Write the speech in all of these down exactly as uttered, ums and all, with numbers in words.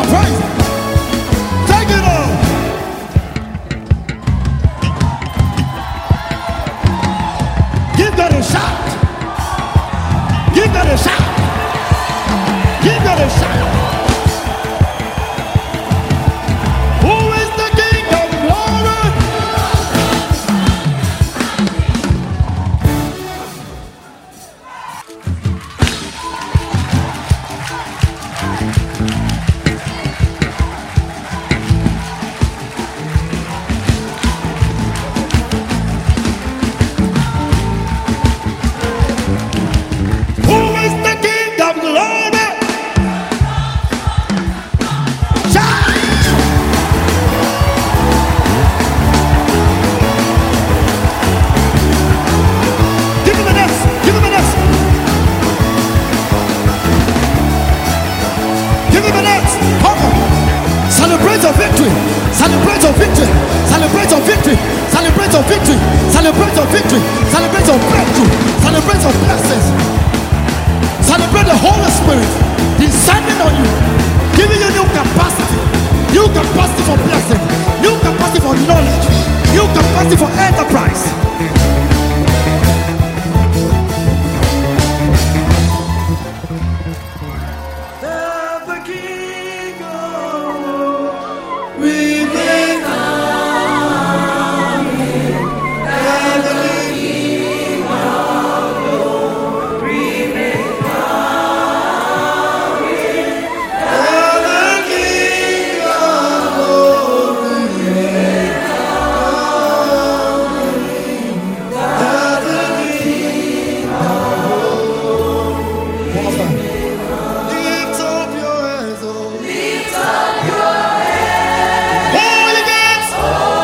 of praise. Take it on. Give God a shout. Give God a shout. Give God a shout. Who is the King of glory? Who is the King of glory? Shout! Give him an S. Give him an S. Give him an S. Come on. Celebrate your victory. Celebrate your victory. Celebrate your victory. Celebrate your victory. Celebrate your victory. Celebrate your breakthrough. Celebrate your blessings. Celebrate the Holy Spirit descending on you, giving you new capacity, new capacity for blessing, new capacity for knowledge, new capacity for enterprise. The King of remain coming, and the King of remain coming, and the King of remain coming, and the King of One more time. Lift up your hands, oh. Lift up your hands. Holy Ghost.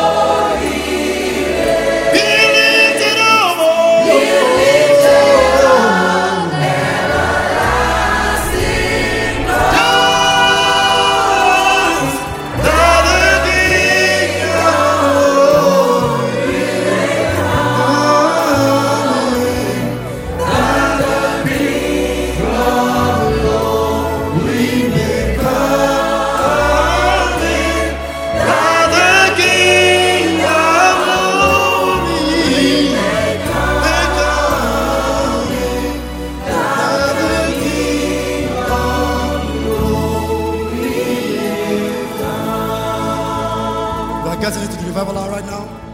Be lifted up, oh. Be lifted up, everlasting doors. That the King of glory may come. That the King of glory may come. That the King of glory may come. That the King of glory may come. We are getting into the revival hour right now.